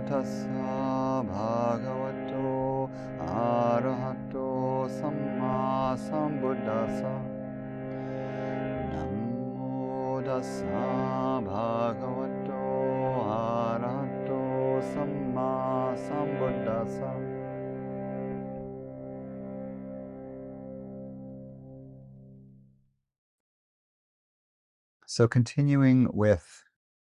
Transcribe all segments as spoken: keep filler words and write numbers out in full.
tassa bhagavato arahato samma sambuddhassa. Namo tassa bhagavato arahato samma sambuddhassa. So continuing with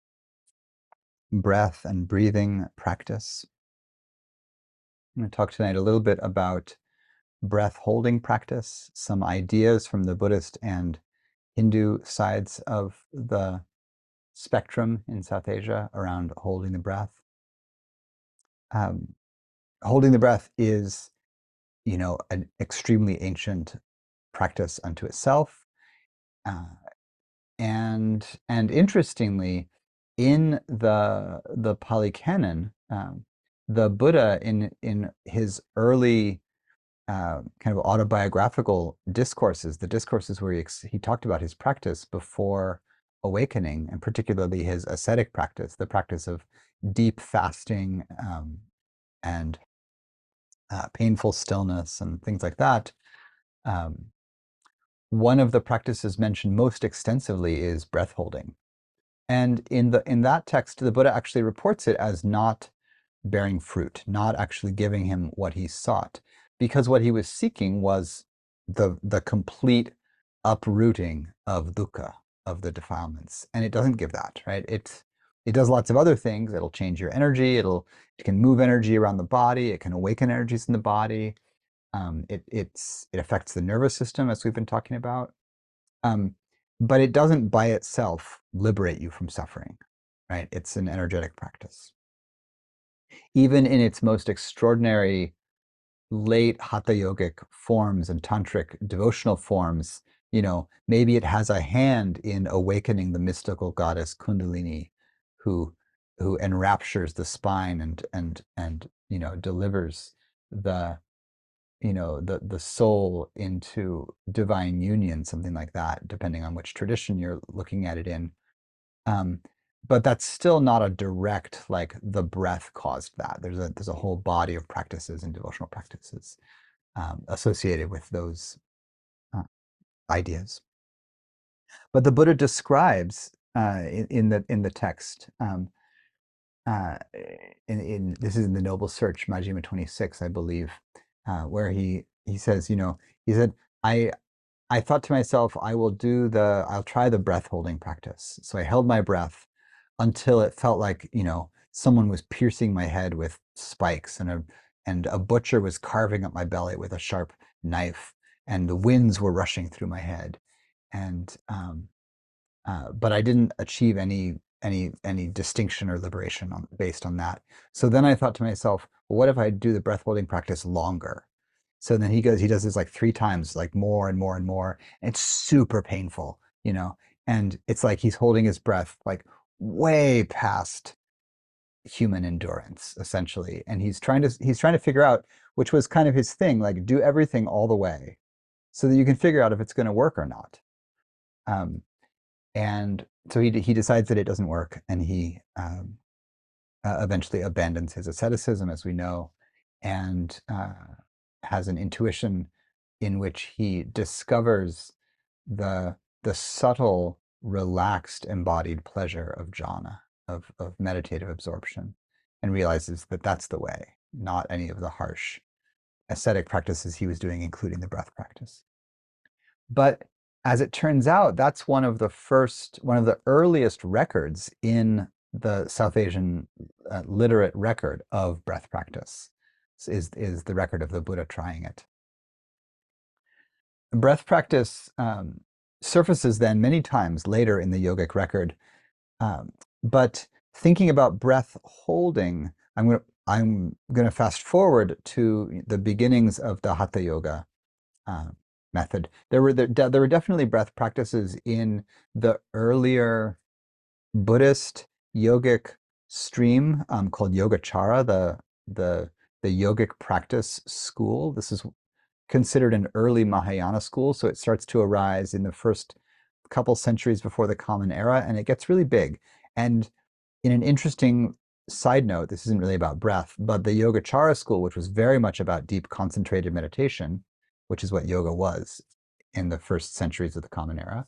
breath and breathing practice, I'm going to talk tonight a little bit about breath holding practice, some ideas from the Buddhist and Hindu sides of the spectrum in South Asia around holding the breath. Um, holding the breath is, you know, an extremely ancient practice unto itself. Uh, and and interestingly, in the the Pali Canon, um, the Buddha in in his early uh, kind of autobiographical discourses, the discourses where he, ex- he talked about his practice before awakening, and particularly his ascetic practice, the practice of deep fasting um, and uh, painful stillness and things like that. Um, one of the practices mentioned most extensively is breath holding. And in the in that text, the Buddha actually reports it as not bearing fruit, not actually giving him what he sought, because what he was seeking was the the complete uprooting of dukkha, of the defilements, and it doesn't give that, right? It it does lots of other things. It'll change your energy. It'll it can move energy around the body. It can awaken energies in the body. Um, it it's it affects the nervous system, as we've been talking about. Um, but it doesn't by itself liberate you from suffering, right? It's an energetic practice. Even in its most extraordinary late hatha yogic forms and tantric devotional forms, you know, maybe it has a hand in awakening the mystical goddess Kundalini, who who enraptures the spine and and and you know delivers the you know the the soul into divine union, something like that, depending on which tradition you're looking at it in. Um, but that's still not a direct, like the breath caused that. There's a there's a whole body of practices and devotional practices um, associated with those uh, ideas. But the Buddha describes uh, in, in the in the text. Um, uh, in, in this is in the Noble Search, Majjhima twenty-six, I believe, uh, where he he says, you know, he said, I I thought to myself, I will do the, I'll try the breath holding practice. So I held my breath until it felt like, you know, someone was piercing my head with spikes and a, and a butcher was carving up my belly with a sharp knife and the winds were rushing through my head. And, um, uh, but I didn't achieve any, any, any distinction or liberation on, based on that. So then I thought to myself, well, what if I do the breath holding practice longer? So then he goes, he does this like three times, like more and more and more. And it's super painful, you know, and it's like he's holding his breath like way past human endurance, essentially. And he's trying to he's trying to figure out, which was kind of his thing, like do everything all the way so that you can figure out if it's going to work or not. Um, and so he he decides that it doesn't work, and he um, uh, eventually abandons his asceticism, as we know, and uh, has an intuition in which he discovers the the subtle, relaxed, embodied pleasure of jhana, of, of meditative absorption, and realizes that that's the way, not any of the harsh ascetic practices he was doing, including the breath practice. But as it turns out, that's one of the first, one of the earliest records in the South Asian uh, literate record of breath practice is, is the record of the Buddha trying it. Breath practice um, surfaces then many times later in the yogic record. Um, but thinking about breath holding, I'm going to I'm going to fast forward to the beginnings of the Hatha Yoga uh, method. There were there, there were definitely breath practices in the earlier Buddhist yogic stream um, called Yogacara, the the the yogic practice school. This is considered an early Mahayana school, so it starts to arise in the first couple centuries before the Common Era, and it gets really big. And in an interesting side note, this isn't really about breath, but the Yogacara school, which was very much about deep concentrated meditation, which is what yoga was in the first centuries of the Common Era,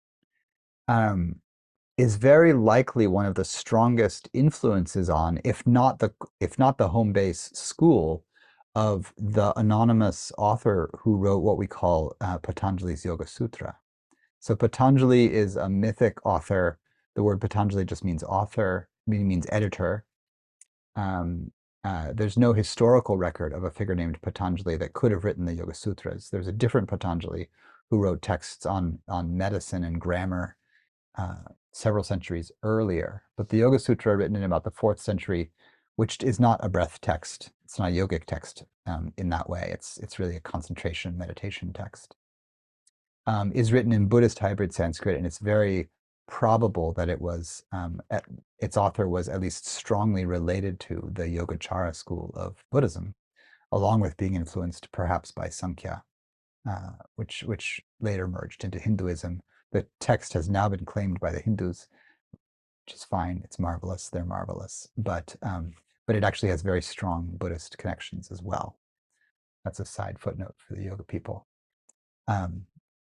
um, is very likely one of the strongest influences on, if not the if not the home base school of the anonymous author who wrote what we call uh, Patanjali's Yoga Sutra. So Patanjali is a mythic author. The word Patanjali just means author, meaning means editor. Um, uh, there's no historical record of a figure named Patanjali that could have written the Yoga Sutras. There's a different Patanjali who wrote texts on, on medicine and grammar uh, several centuries earlier. But the Yoga Sutra, written in about the fourth century, which is not a breath text, it's not a yogic text um, in that way. It's, it's really a concentration meditation text. Um, is written in Buddhist hybrid Sanskrit, and it's very probable that it was um, at, its author was at least strongly related to the Yogacara school of Buddhism, along with being influenced perhaps by Samkhya, uh, which which later merged into Hinduism. The text has now been claimed by the Hindus, which is fine. It's marvelous. They're marvelous, but um, but it actually has very strong Buddhist connections as well. That's a side footnote for the yoga people. Um,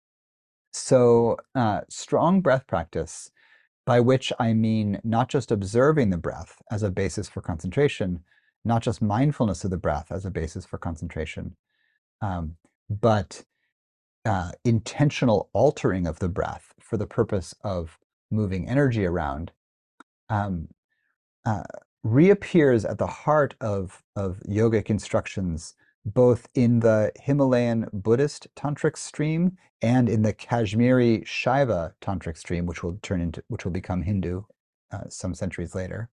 So, uh, strong breath practice, by which I mean not just observing the breath as a basis for concentration, not just mindfulness of the breath as a basis for concentration, um, but uh, intentional altering of the breath for the purpose of moving energy around, um, uh, reappears at the heart of, of yogic instructions, both in the Himalayan Buddhist tantric stream and in the Kashmiri Shaiva tantric stream, which will turn into, which will become Hindu uh, some centuries later,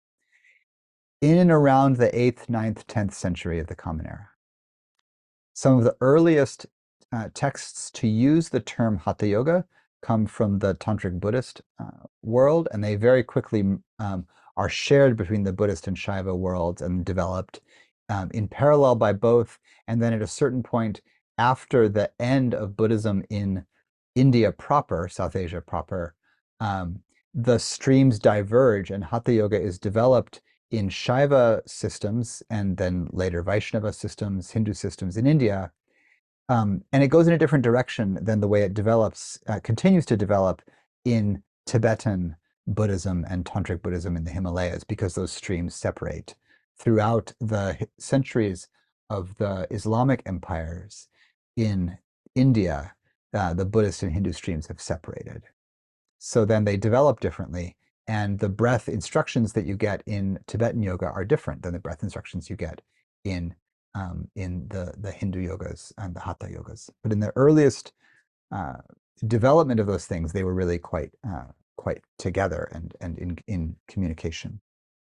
in and around the eighth, ninth, tenth century of the Common Era. Some of the earliest uh, texts to use the term Hatha Yoga come from the Tantric Buddhist uh, world, and they very quickly um, are shared between the Buddhist and Shaiva worlds and developed um, in parallel by both. And then at a certain point, after the end of Buddhism in India proper, South Asia proper, um, the streams diverge, and Hatha Yoga is developed in Shaiva systems and then later Vaishnava systems, Hindu systems in India. Um, and it goes in a different direction than the way it develops, uh, continues to develop in Tibetan Buddhism and Tantric Buddhism in the Himalayas, because those streams separate. Throughout the centuries of the Islamic empires in India, uh, the Buddhist and Hindu streams have separated. So then they develop differently, and the breath instructions that you get in Tibetan yoga are different than the breath instructions you get in um, in the the Hindu yogas and the Hatha yogas. But in the earliest uh, development of those things, they were really quite uh, quite together and and in in communication.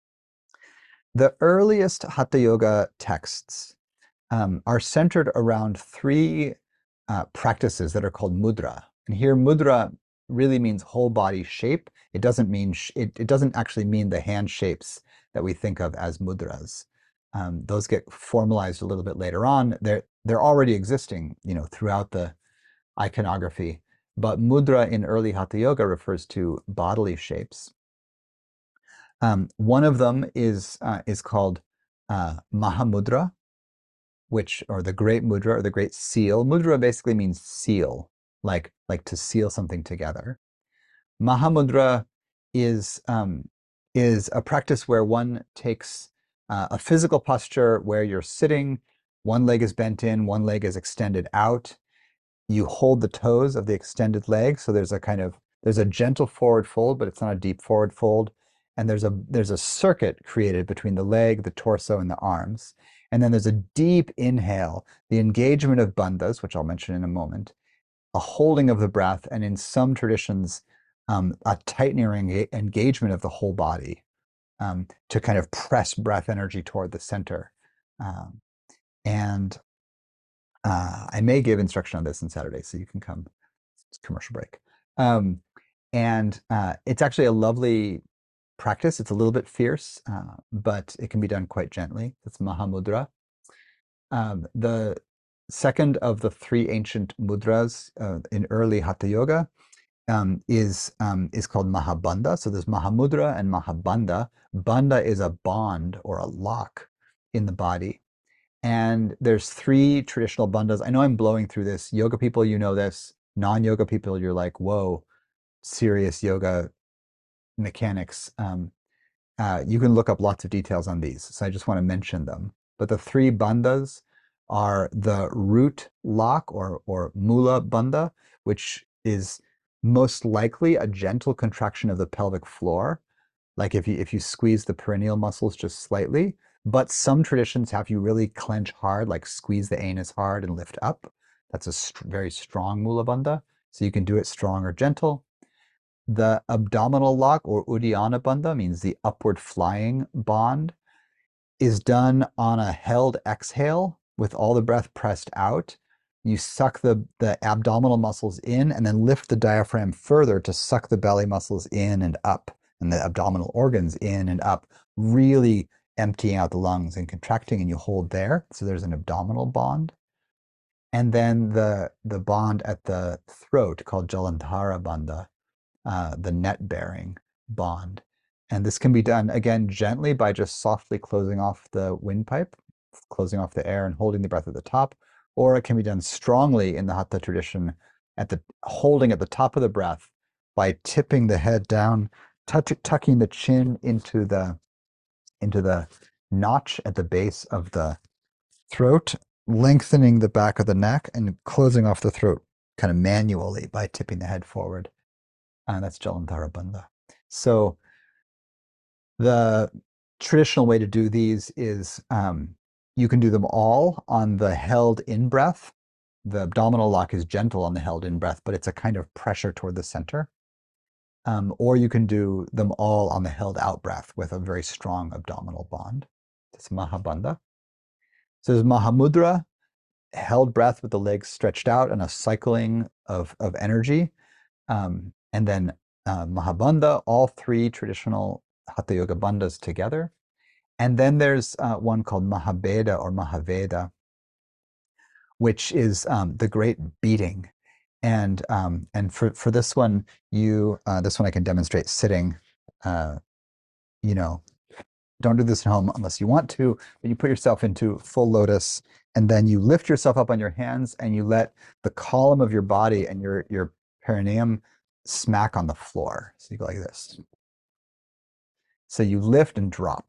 The earliest Hatha yoga texts um, are centered around three uh, practices that are called mudra. And here, mudra really means whole body shape. It doesn't mean it, it doesn't actually mean the hand shapes that we think of as mudras. Um, those get formalized a little bit later on. They're they're already existing, you know, throughout the iconography. But mudra in early Hatha yoga refers to bodily shapes. Um, one of them is uh, is called uh, Mahamudra, which, or the great mudra, or the great seal. Mudra basically means seal, like like to seal something together. Mahamudra is um, is a practice where one takes uh, a physical posture where you're sitting, one leg is bent in, one leg is extended out. You hold the toes of the extended leg, so there's a kind of there's a gentle forward fold, but it's not a deep forward fold. And there's a there's a circuit created between the leg, the torso, and the arms. And then there's a deep inhale, the engagement of bandhas, which I'll mention in a moment, a holding of the breath, and in some traditions, um, a tightening or engagement of the whole body um, to kind of press breath energy toward the center. Um, and uh, I may give instruction on this on Saturday, so you can come. It's commercial break. Um, and uh, it's actually a lovely practice. It's a little bit fierce, uh, but it can be done quite gently. It's Mahamudra. Um, the second of the three ancient mudras uh, in early Hatha Yoga um, is um, is called Mahabandha. So there's Mahamudra and Mahabandha. Bandha is a bond or a lock in the body. And there's three traditional bandhas. I know I'm blowing through this. Yoga people, you know this. Non-yoga people, you're like, whoa, serious yoga mechanics. Um, uh, you can look up lots of details on these. So I just want to mention them. But the three bandhas are the root lock or, or mula bandha, which is most likely a gentle contraction of the pelvic floor. Like if you if you squeeze the perineal muscles just slightly, but some traditions have you really clench hard, like squeeze the anus hard and lift up. That's a st very strong mula bandha. So you can do it strong or gentle. The abdominal lock or Uddiyana bandha means the upward flying bond is done on a held exhale with all the breath pressed out. You suck the, the abdominal muscles in and then lift the diaphragm further to suck the belly muscles in and up and the abdominal organs in and up, really emptying out the lungs and contracting, and you hold there. So there's an abdominal bond. And then the, the bond at the throat called Jalandhara bandha, uh, the net-bearing bond. And this can be done, again, gently by just softly closing off the windpipe, closing off the air and holding the breath at the top, or it can be done strongly in the Hatha tradition, at the holding at the top of the breath by tipping the head down, touch, tucking the chin into the, into the notch at the base of the throat, lengthening the back of the neck, and closing off the throat kind of manually by tipping the head forward. And that's Jalandhara bandha. So the traditional way to do these is um, you can do them all on the held in breath. The abdominal lock is gentle on the held in breath, but it's a kind of pressure toward the center. Um, or you can do them all on the held out breath with a very strong abdominal bond. That's Mahabandha. So there's Mahamudra, held breath with the legs stretched out and a cycling of, of energy. Um, and then uh, Mahabandha, all three traditional Hatha Yoga bandhas together. And then there's uh, one called Mahabeda or Mahaveda, which is um, the great beating. And um, and for, for this one, you uh, this one I can demonstrate sitting. Uh, you know, don't do this at home unless you want to, but you put yourself into full lotus, and then you lift yourself up on your hands and you let the column of your body and your, your perineum smack on the floor. So you go like this. So you lift and drop.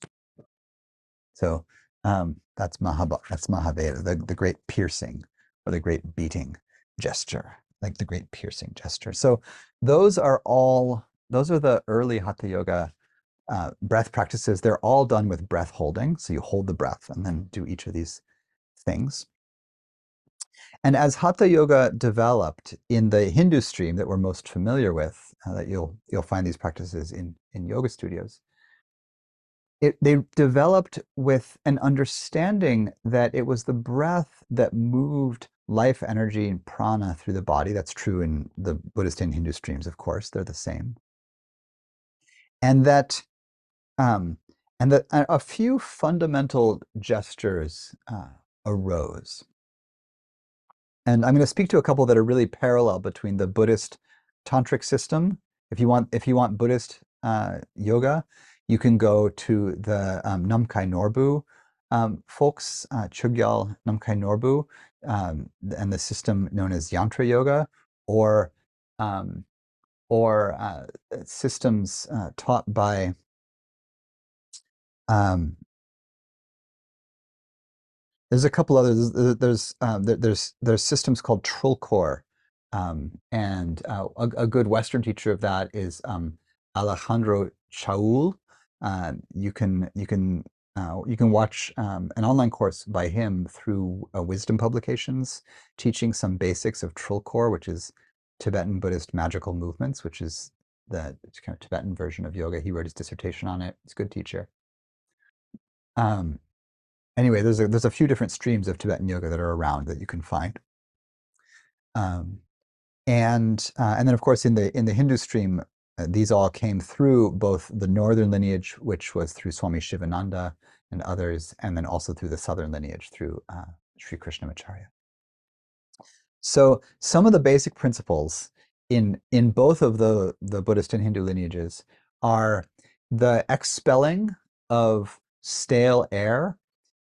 So um, that's Mahab that's Mahaveda, the, the great piercing or the great beating gesture, like the great piercing gesture. So those are all, those are the early Hatha Yoga uh, breath practices. They're all done with breath holding. So you hold the breath and then do each of these things. And as Hatha Yoga developed in the Hindu stream that we're most familiar with, uh, that you'll you'll find these practices in, in yoga studios, it, they developed with an understanding that it was the breath that moved life energy and prana through the body. That's true in the Buddhist and Hindu streams, of course, they're the same. And that um, and that a, a few fundamental gestures uh, arose. And I'm going to speak to a couple that are really parallel between the Buddhist tantric system. If you want, if you want Buddhist uh, yoga, you can go to the um, Namkhai Norbu um, folks, uh, Chogyal Namkhai Norbu, um, and the system known as Yantra Yoga, or um, or uh, systems uh, taught by um, there's a couple others. There's um, there's there's systems called Trulkor, um, and uh, a, a good Western teacher of that is um, Alejandro Chaul. Uh, you can you can uh, you can watch um, an online course by him through uh, Wisdom Publications, teaching some basics of Trulkor, which is Tibetan Buddhist magical movements, which is the kind of Tibetan version of yoga. He wrote his dissertation on it. It's a good teacher. Um, Anyway, there's a, there's a few different streams of Tibetan yoga that are around that you can find. Um, and uh, and then, of course, in the in the Hindu stream, uh, these all came through both the northern lineage, which was through Swami Shivananda and others, and then also through the southern lineage through uh, Sri Krishnamacharya. So some of the basic principles in in both of the the Buddhist and Hindu lineages are the expelling of stale air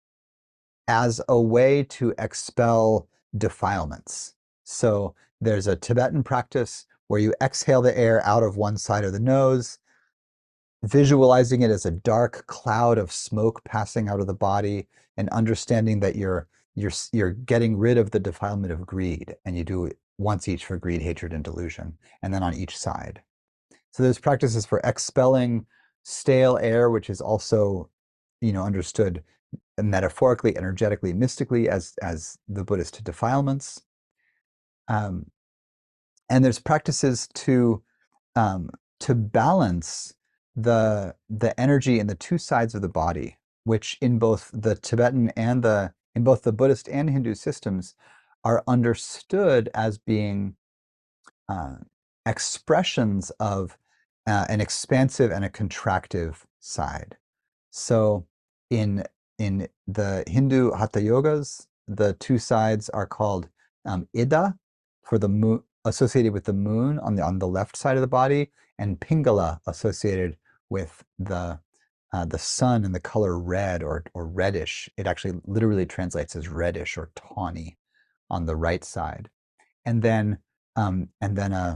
as a way to expel defilements. So there's a Tibetan practice where you exhale the air out of one side of the nose, visualizing it as a dark cloud of smoke passing out of the body, and understanding that you're you're you're getting rid of the defilement of greed, and you do it once each for greed, hatred, and delusion, and then on each side. So there's practices for expelling stale air, which is also, you know, understood metaphorically, energetically, mystically as as the Buddhist defilements. Um, and there's practices to um, to balance the the energy in the two sides of the body, which in both the Tibetan and the in both the Buddhist and Hindu systems are understood as being uh, expressions of uh, an expansive and a contractive side. So in in the Hindu Hatha Yogas, the two sides are called um, Ida for the moon, associated with the moon on the on the left side of the body, and Pingala associated with the uh, the sun and the color red or or reddish. It actually literally translates as reddish or tawny on the right side, and then um, and then a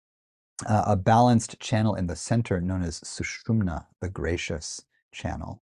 a balanced channel in the center known as Sushumna, the gracious channel.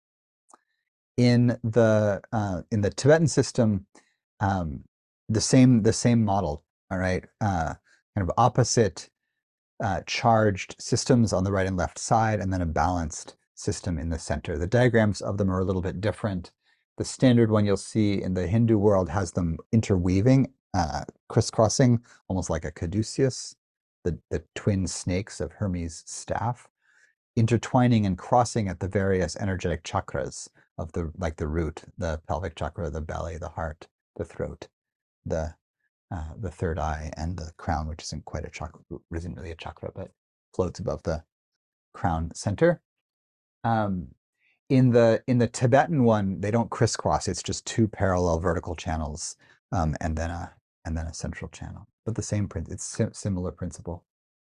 In the uh, in the Tibetan system, um, the same the same model. All right, uh, kind of opposite uh, charged systems on the right and left side, and then a balanced system in the center. The diagrams of them are a little bit different. The standard one you'll see in the Hindu world has them interweaving, uh, crisscrossing, almost like a caduceus, the, the twin snakes of Hermes' staff, intertwining and crossing at the various energetic chakras of the, like the root, the pelvic chakra, the belly, the heart, the throat, the uh, the third eye, and the crown, which isn't quite a chakra, isn't really a chakra, but floats above the crown center. Um, in the in the Tibetan one, they don't crisscross. It's just two parallel vertical channels, um, and then a and then a central channel. But the same print, it's sim similar principle.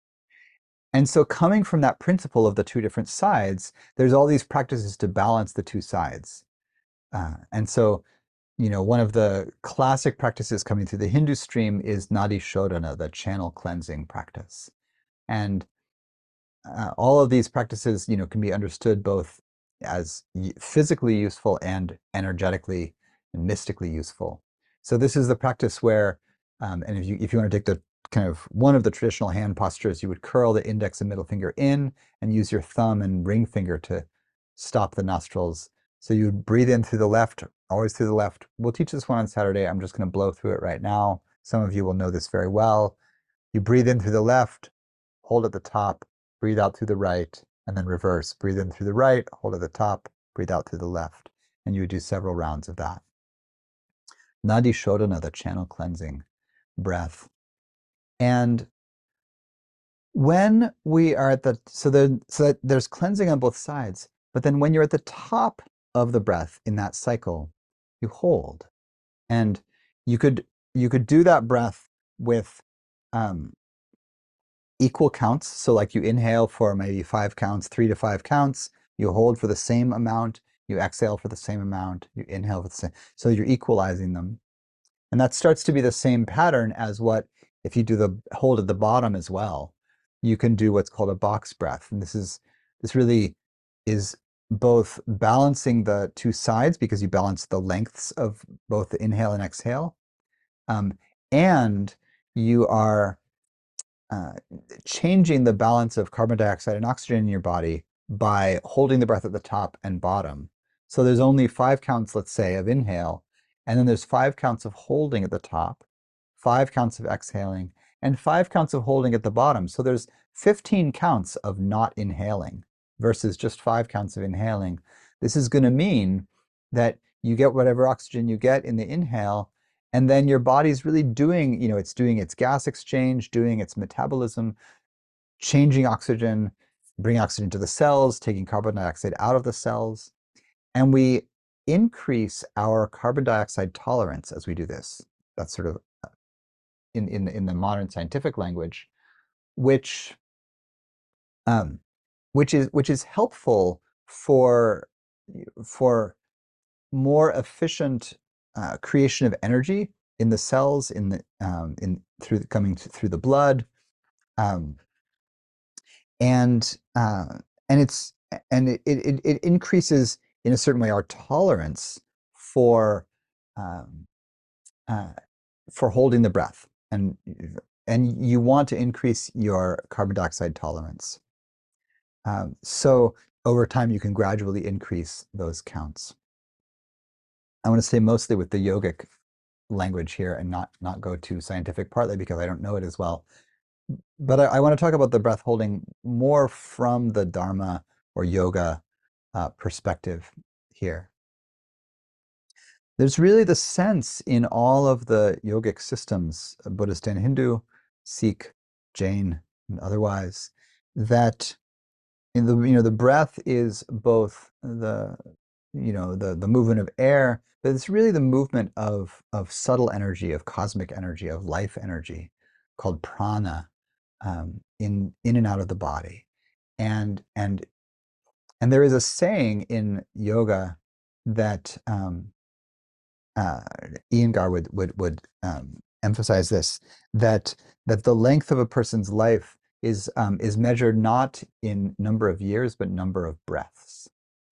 And so coming from that principle of the two different sides, there's all these practices to balance the two sides. Uh, and so, you know, one of the classic practices coming through the Hindu stream is Nadi Shodhana, the channel cleansing practice. And uh, all of these practices, you know, can be understood both as physically useful and energetically and mystically useful. So this is the practice where, um, and if you if you want to take the kind of one of the traditional hand postures, you would curl the index and middle finger in and use your thumb and ring finger to stop the nostrils. So you would breathe in through the left, always through the left. We'll teach this one on Saturday. I'm just going to blow through it right now. Some of you will know this very well. You breathe in through the left, hold at the top, breathe out through the right, and then reverse. Breathe in through the right, hold at the top, breathe out through the left. And you would do several rounds of that. Nadi Shodhana, the channel cleansing breath. And when we are at the, so, the, so that there's cleansing on both sides, but then when you're at the top of the breath in that cycle, you hold. And you could, you could do that breath with um, equal counts. So like you inhale for maybe five counts, three to five counts, you hold for the same amount, you exhale for the same amount, you inhale for the same, so you're equalizing them. And that starts to be the same pattern as what, if you do the hold at the bottom as well, you can do what's called a box breath. And this is, this really is both balancing the two sides because you balance the lengths of both the inhale and exhale. Um, and you are uh, changing the balance of carbon dioxide and oxygen in your body by holding the breath at the top and bottom. So there's only five counts, let's say, of inhale, and then there's five counts of holding at the top, five counts of exhaling, and five counts of holding at the bottom. So there's fifteen counts of not inhaling versus just five counts of inhaling. This is going to mean that you get whatever oxygen you get in the inhale, and then your body's really doing, you know, it's doing its gas exchange, doing its metabolism, changing oxygen, bringing oxygen to the cells, taking carbon dioxide out of the cells. And we increase our carbon dioxide tolerance as we do this. That's sort of in, in, in the modern scientific language. which um, which is which is helpful for for more efficient uh, creation of energy in the cells in the um, in through coming to, through the blood, um, and uh, and it's and it, it it increases in a certain way our tolerance for um, uh, for holding the breath, and and you want to increase your carbon dioxide tolerance. Um, so over time, you can gradually increase those counts. I want to stay mostly with the yogic language here and not not go too scientific, partly because I don't know it as well. But I, I want to talk about the breath holding more from the Dharma or yoga uh, perspective here. There's really the sense in all of the yogic systems, Buddhist and Hindu, Sikh, Jain, and otherwise, that in the you know the breath is both the you know the the movement of air, but it's really the movement of of subtle energy, of cosmic energy, of life energy, called prana, um, in in and out of the body, and and and there is a saying in yoga that um, uh, Iyengar would would would um, emphasize this, that that the length of a person's life is um, is measured not in number of years but number of breaths,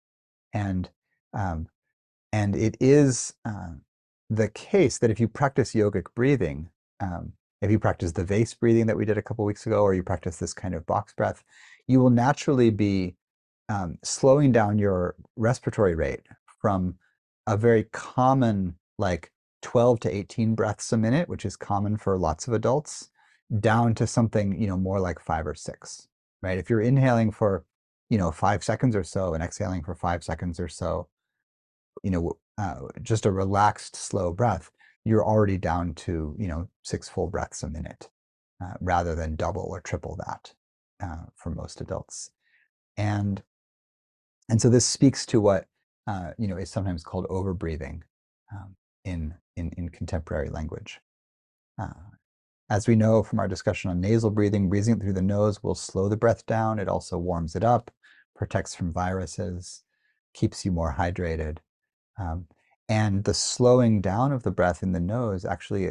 and um, and it is uh, the case that if you practice yogic breathing, um, if you practice the vase breathing that we did a couple weeks ago, or you practice this kind of box breath, you will naturally be um, slowing down your respiratory rate from a very common, like twelve to eighteen breaths a minute, which is common for lots of adults, down to something, you know, more like five or six, right? If you're inhaling for, you know, five seconds or so and exhaling for five seconds or so, you know, uh, just a relaxed, slow breath, you're already down to, you know, six full breaths a minute, uh, rather than double or triple that uh, for most adults. And and so this speaks to what uh, you know is sometimes called overbreathing um, in, in in contemporary language. Uh, as we know from our discussion on nasal breathing, breathing through the nose will slow the breath down. It also warms it up, protects from viruses, keeps you more hydrated. Um, and the slowing down of the breath in the nose actually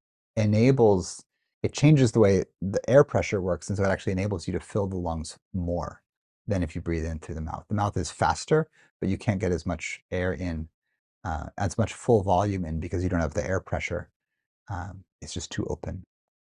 enables, it changes the way the air pressure works. And so it actually enables you to fill the lungs more than if you breathe in through the mouth. The mouth is faster, but you can't get as much air in, uh, as much full volume in, because you don't have the air pressure. Um, it's just too open.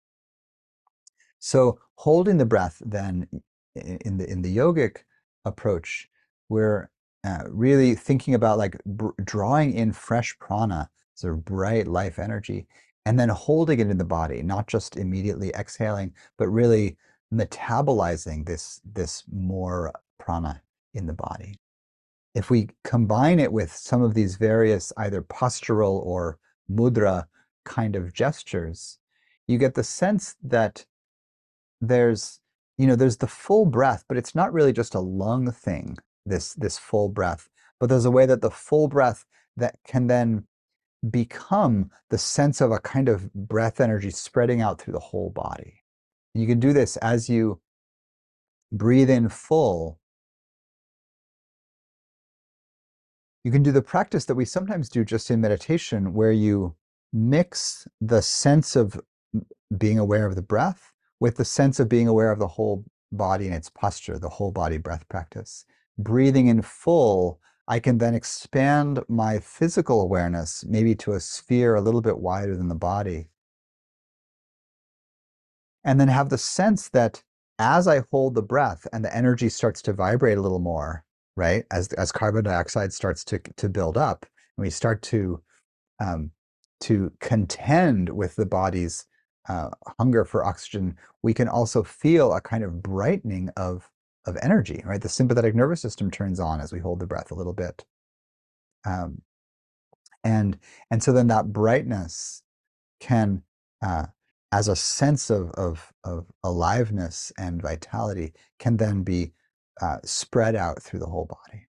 So holding the breath then in the in the yogic approach, we're uh, really thinking about like drawing in fresh prana, sort of bright life energy, and then holding it in the body, not just immediately exhaling, but really metabolizing this this more prana in the body. If we combine it with some of these various either postural or mudra kind of gestures, you get the sense that there's you know there's the full breath, but it's not really just a lung thing, this this full breath, but there's a way that the full breath that can then become the sense of a kind of breath energy spreading out through the whole body. And you can do this as you breathe in full. You can do the practice that we sometimes do just in meditation, where you mix the sense of being aware of the breath with the sense of being aware of the whole body and its posture, the whole body breath practice. Breathing in full, I can then expand my physical awareness, maybe to a sphere a little bit wider than the body. And then have the sense that as I hold the breath and the energy starts to vibrate a little more, right? As, as carbon dioxide starts to, to build up, and we start to um, to contend with the body's uh, hunger for oxygen, we can also feel a kind of brightening of, of energy, right? The sympathetic nervous system turns on as we hold the breath a little bit. Um, and, and so then that brightness can, uh, as a sense of, of, of aliveness and vitality, can then be uh, spread out through the whole body.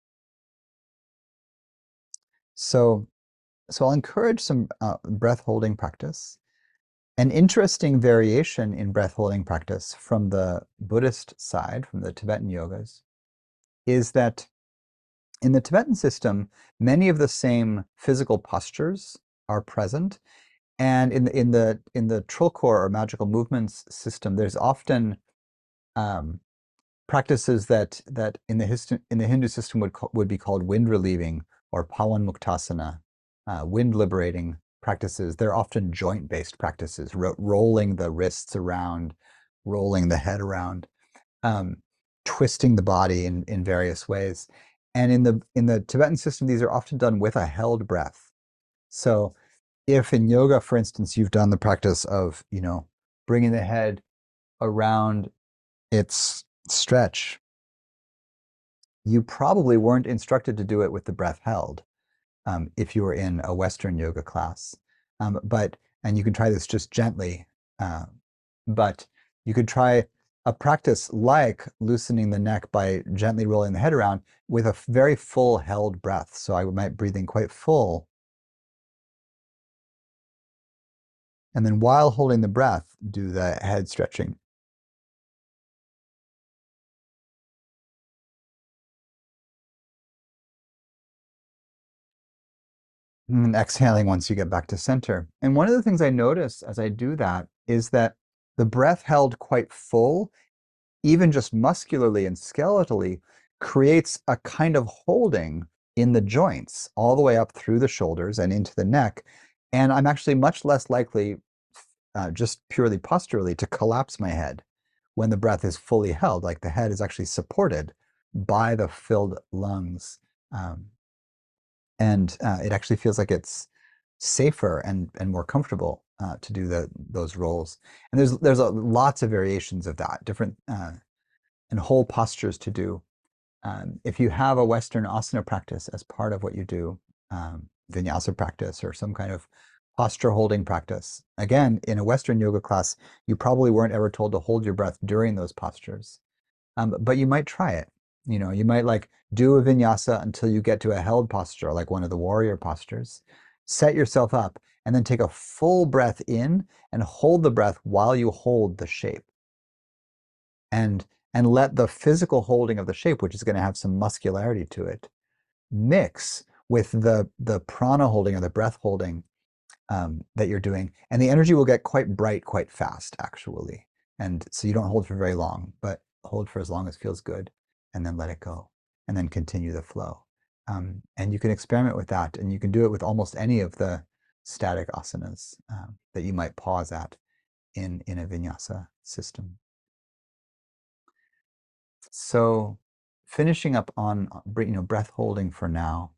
So, so I'll encourage some uh, breath holding practice. An interesting variation in breath holding practice from the Buddhist side, from the Tibetan yogas, is that in the Tibetan system, many of the same physical postures are present. And in the in the in the Trilkor or magical movements system, there's often um, practices that that in the hist in the Hindu system would would be called wind relieving or pawan muktasana, uh, wind liberating practices. They're often joint based practices, ro rolling the wrists around, rolling the head around, um, twisting the body in in various ways. And in the in the Tibetan system, these are often done with a held breath. So if in yoga, for instance, you've done the practice of, you know, bringing the head around its stretch, you probably weren't instructed to do it with the breath held um, if you were in a Western yoga class. Um, but, and you can try this just gently, uh, but you could try a practice like loosening the neck by gently rolling the head around with a very full held breath. So I might breathe in quite full. And then while holding the breath, do the head stretching. And exhaling once you get back to center. And one of the things I notice as I do that is that the breath held quite full, even just muscularly and skeletally, creates a kind of holding in the joints all the way up through the shoulders and into the neck. And I'm actually much less likely, uh, just purely posturally, to collapse my head when the breath is fully held, like the head is actually supported by the filled lungs. Um, and uh, it actually feels like it's safer and and more comfortable uh, to do the those roles. And there's there's a, lots of variations of that, different uh, and whole postures to do. Um, if you have a Western asana practice as part of what you do, um, vinyasa practice or some kind of posture holding practice, again, in a Western yoga class, you probably weren't ever told to hold your breath during those postures. Um, but you might try it. You know, you might like do a vinyasa until you get to a held posture, like one of the warrior postures. Set yourself up and then take a full breath in and hold the breath while you hold the shape. And and let the physical holding of the shape, which is going to have some muscularity to it, mix with the the prana holding or the breath holding um, that you're doing. And the energy will get quite bright quite fast, actually. And so you don't hold for very long, but hold for as long as feels good and then let it go and then continue the flow. Um, and you can experiment with that, and you can do it with almost any of the static asanas um, that you might pause at in, in a vinyasa system. So finishing up on you know breath holding for now,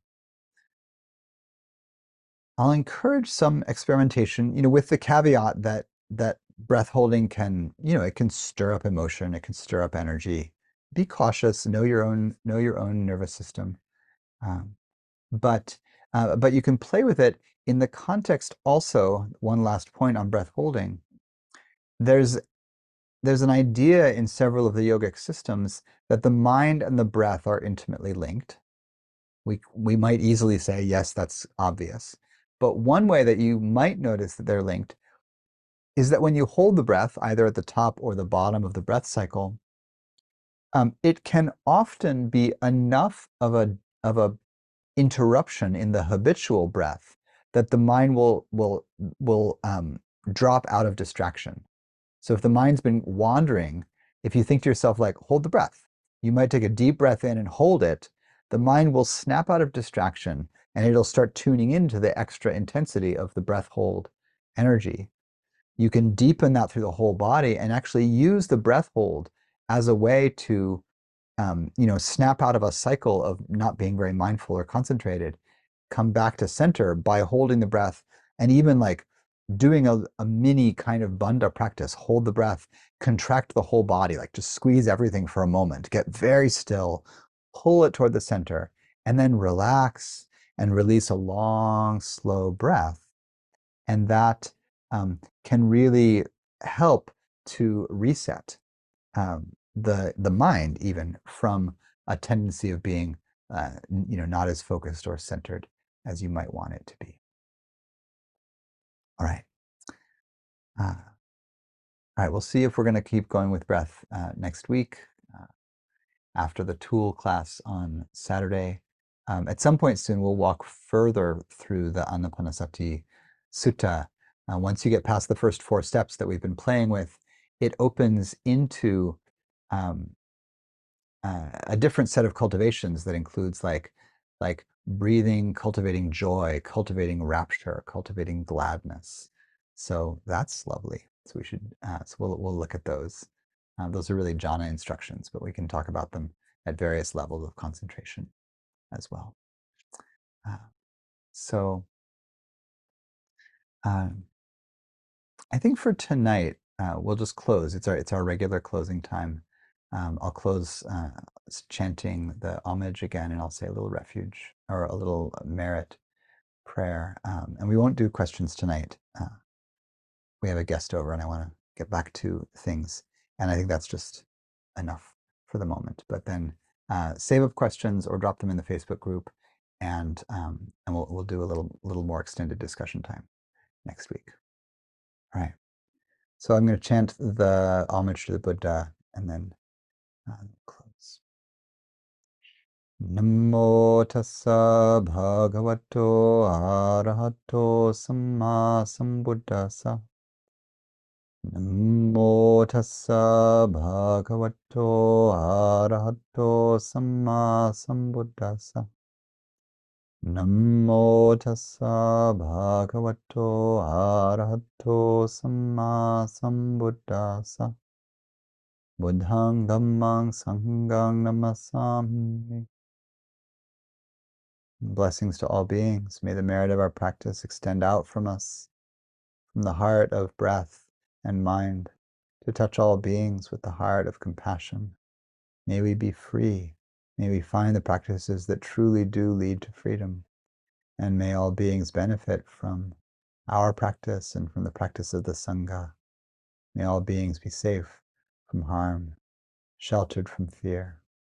I'll encourage some experimentation, you know, with the caveat that that breath holding can, you know, it can stir up emotion, it can stir up energy. Be cautious, know your own, know your own nervous system. Um, but uh, but you can play with it in the context also, one last point on breath holding. There's there's an idea in several of the yogic systems that the mind and the breath are intimately linked. We, we might easily say, yes, that's obvious. But one way that you might notice that they're linked is that when you hold the breath, either at the top or the bottom of the breath cycle, um, it can often be enough of a of a interruption in the habitual breath that the mind will will will um, drop out of distraction. So if the mind's been wandering, if you think to yourself like, hold the breath, you might take a deep breath in and hold it. The mind will snap out of distraction and it'll start tuning into the extra intensity of the breath hold energy. You can deepen that through the whole body and actually use the breath hold as a way to, um, you know, snap out of a cycle of not being very mindful or concentrated, come back to center by holding the breath and even like doing a, a mini kind of bandha practice. Hold the breath, contract the whole body, like just squeeze everything for a moment, get very still, pull it toward the center, and then relax and release a long, slow breath. And that um, can really help to reset um, the the mind even from a tendency of being uh, you know not as focused or centered as you might want it to be. All right. Uh, all right, we'll see if we're going to keep going with breath uh, next week uh, after the tool class on Saturday. Um, at some point soon, we'll walk further through the Anapanasati Sutta. Uh, once you get past the first four steps that we've been playing with, it opens into um, uh, a different set of cultivations that includes like like breathing, cultivating joy, cultivating rapture, cultivating gladness. So that's lovely. So we should uh, so we'll we'll look at those. Uh, those are really jhana instructions, but we can talk about them at various levels of concentration as well. Uh, so um, I think for tonight uh, we'll just close. It's our it's our regular closing time. Um, I'll close uh, chanting the homage again, and I'll say a little refuge or a little merit prayer. Um, and we won't do questions tonight. Uh, we have a guest over, and I want to get back to things. And I think that's just enough for the moment. But then uh, save up questions or drop them in the Facebook group, and um, and we'll we'll do a little little more extended discussion time next week. All right. So I'm going to chant the homage to the Buddha and then uh, close. Namo tassa bhagavato arahato samma sambuddhassa. Namo tassa bhagavato arahato samma sambuddhassa. Namo tassa bhagavato arahato samma sambuddhassa. Buddhang dhammang sanghang namasami. Blessings to all beings. May the merit of our practice extend out from us, from the heart of breath and mind, to touch all beings with the heart of compassion. May we be free. May we find the practices that truly do lead to freedom. And may all beings benefit from our practice and from the practice of the Sangha. May all beings be safe from harm, sheltered from fear.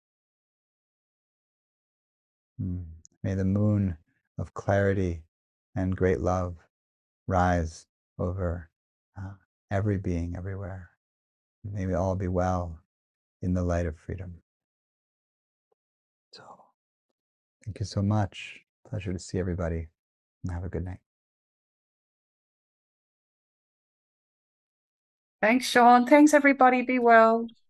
May the moon of clarity and great love rise over uh, every being everywhere. May we all be well in the light of freedom. So, thank you so much. Pleasure to see everybody, and have a good night. Thanks, Sean. Thanks, everybody. Be well.